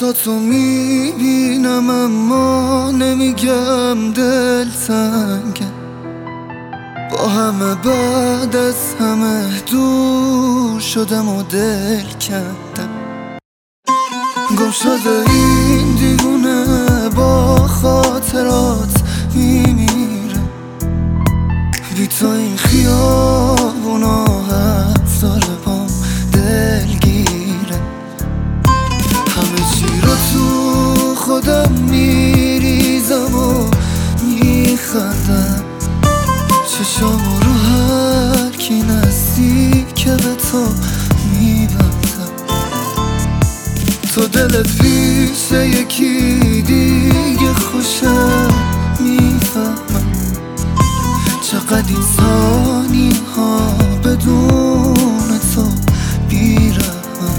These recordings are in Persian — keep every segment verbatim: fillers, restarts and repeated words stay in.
چشاتو میبینم اما نمیگم دل تنگه، با همه بعد از همه دور شدم و دل کندم. گم شده این دیوونه با خاطرات میمیره، بی تو این خیابونا حد داره بام دلگیره. همه چی رو تو خودم میریزم و میخندم، چشامو رو هر کی نزدیک به تو میبندم. تو دلت پیش یکی دیگه خوشم میفهمم، چقدر این ثانیه ها بدون تو بیرحمم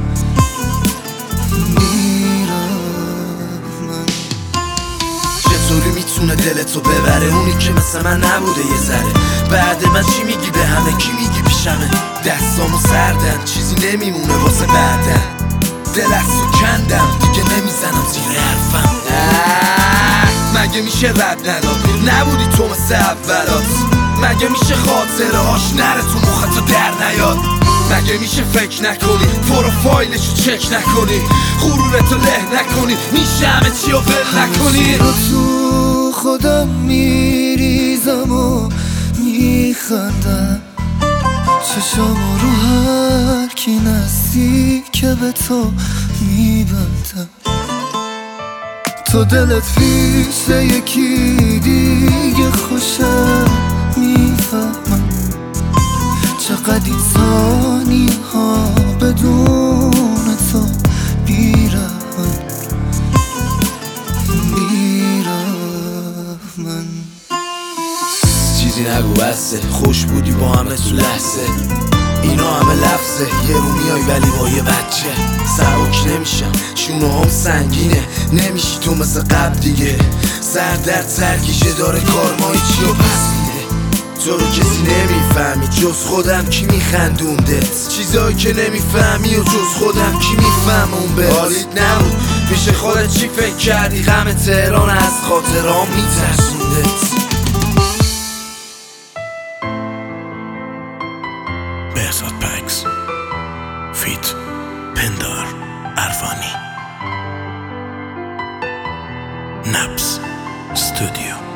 میرم. چطوری میتونه دلتو ببره اونی که مثل من نبوده یه ذره؟ بعد من چی میگی به همه؟ کی میگی پیشمه؟ دستامو سردن چیزی نمیمونه واسه بعدن، دل از تو کندم دیگه نمیزنم زیر حرفم. مگه میشه رد نداد؟ نبودی تو مثل اولات. مگه میشه خاطره هاش نره تو مختا در نیاد؟ مگه میشه فکر نکنی پروفایلشو چک نکنی غرورتو له نکنی میشه همه چی رو ول نکنی؟ رو تو خودم میریزم و میخندم، چشامو رو هر کی نزدیک به تو میبندم. تو دلت پیش یکی دیگه خوشم میفهمم، چقدر این ثانیه ها بدون تو بیرحمم میرم. چیزی نگو بسته، خوش بودی با همه تو لحظه، اینا همه لفظه. یه رو میای ولی با یه بچه سبک نمیشم، شونه هم سنگینه نمیشی تو مثل قبل دیگه. سر درد سرگیشه داره کارمای چی و پس میده، تو رو کسی نمیفهمی جز خودم کی میخندوندت، چیزایی که نمیفهمی و جز خودم کی میفهمون به حالیت نبود. پیش خودت چی فکر کردی؟ غم تهران از خاطرام میترسوندت. بهزاد پکس فیت پندار عرفانی نبض استودیو.